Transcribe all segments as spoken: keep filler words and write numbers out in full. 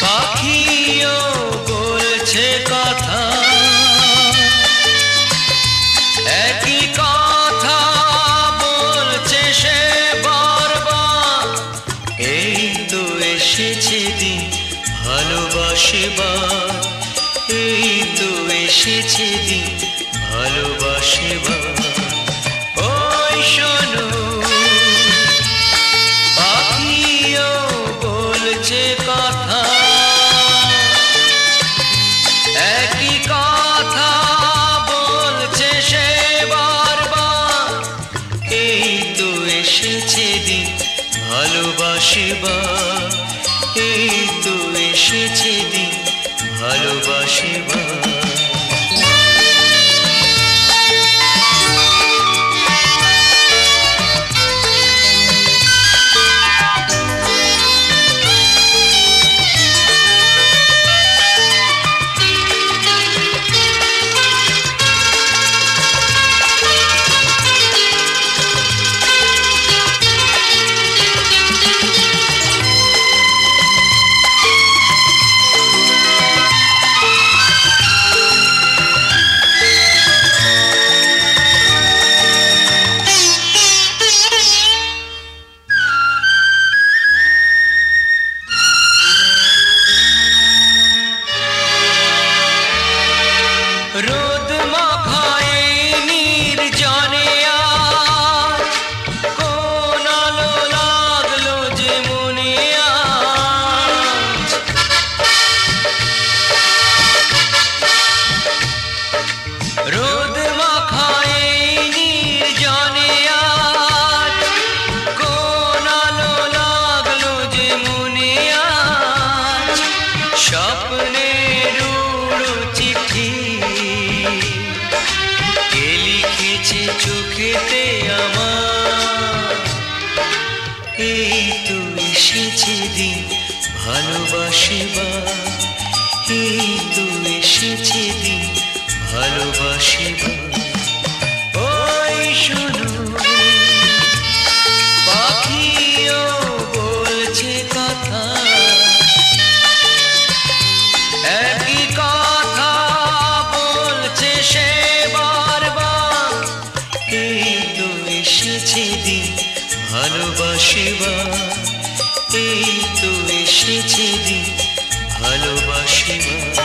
পাখিও বলছে কথা, একই কথা বলছে সে বারবার। এই তো এসেছে দিন ভালোবাসবার, এই তো এসেছে দিন ভালোবাসবার। ওই শোনো পাখিও বলছে কথা, একই কথা বলছে সে বারবার। এই তো এসেছে দিন ভালোবাসবার, এই তো এসেছে দিন ভালোবাসবার। রোদ মাখায় নির্জনে আজ, কোন আলো লাগলো যে মনে আজ। রোদ মাখায় নির্জনে আজ, কোন আলো লাগলো যে মনে আজ। স্বপ্নের উড়ো চিঠি কে লিখেছে চোখেতে আমার। এই তো এসেছে দিন ভালোবাসিবার, এই তো এসেছে দিন ভালোবাসিবার। ওই শোনো পাখিও বলছে কথা, একই কথা বলছে সে বারবার। এই তো এসেছে দিন ভালোবাসিবার, এই তো এসেছে দিন ভালোবাসিবার।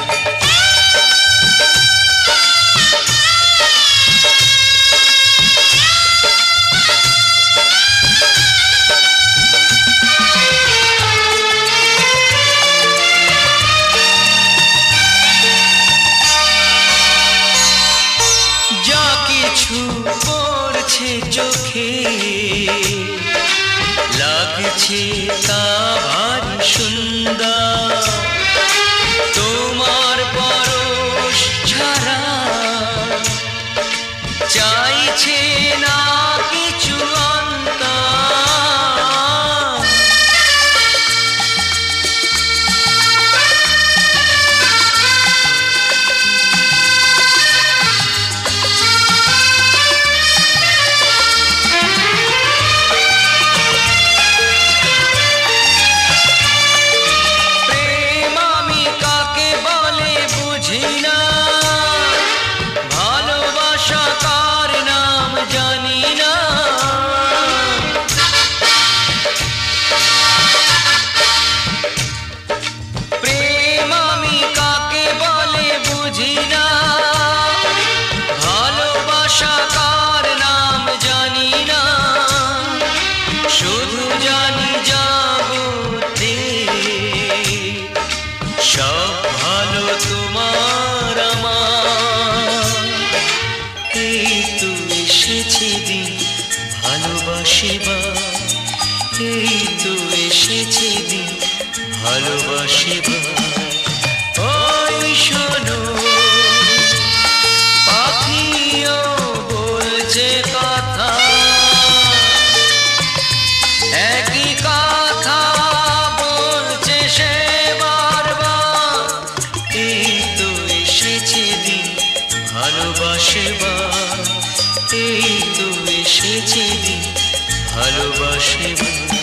যা কিছু পড়ছে চোখে লাগছে তা ভারী সুন্দর। তোমার পরশ ছাড়া চাইছে না কিছু অন্তর। প্রেম আমি কাকে বলে বুঝি না, ভালোবাসা কার নাম জানি না। প্রেম আমি কাকে বলে বুঝি না, ভালোবাসা কার নাম জানি না। শুধু জানি জগতে সব ভালো তোমার আমার। এই তো এসেছে দিন ভালোবাসিবার, এই তো এসেছে দিন ভালোবাসিবার। ওই শোনো পাখিও বলছে কথা, একই কথা বলছে সে বারবার। এই তো এসেছে দিন ভালোবাসিবার, এই তো এসেছে দিন ভালোবাসিবার।